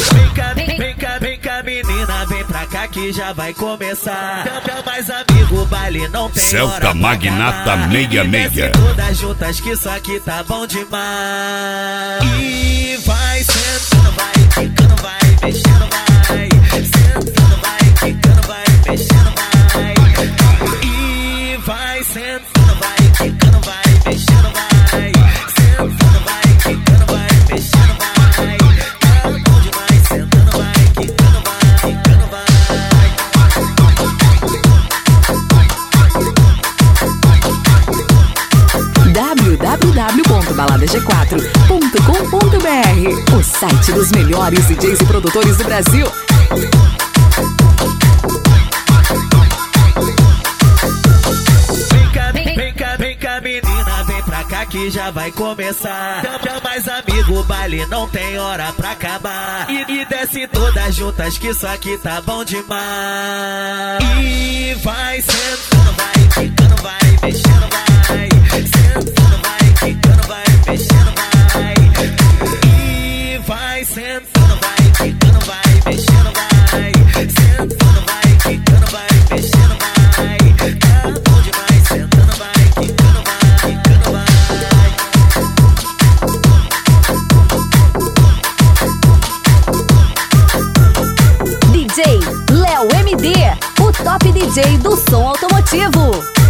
Vem cá, menina, vem pra cá que já vai começar. Chama mais amigo, o baile não tem Celta hora Magnata 66. Todas juntas que isso aqui tá bom demais. E vai sentando, vai ficando, vai mexendo, vai sentando, vai ficando, vai mexendo, vai. E vai sentando, vai ficando, vai mexendo, vai sentando, vai ficando, vai mexendo, vai. Tá bom demais, sentando, vai ficando, vai ficando, vai. www.baladag4.com.br, o site dos melhores DJs e produtores do Brasil. Vem cá, menina, vem pra cá que já vai começar. Chama mais amigo, o baile não tem hora pra acabar. E desce todas juntas que isso aqui tá bom demais. E vai sentando, vai ficando, vai mexendo, vai sentando, vai ficando, vai mexendo, vai. E vai sentando, vai ficando, vai mexendo, vai sentando, vai ficando, vai mexendo, vai. Tá bom demais, sentando, vai ficando, vai ficando, vai. DJ Léo MD, o top DJ do som automotivo.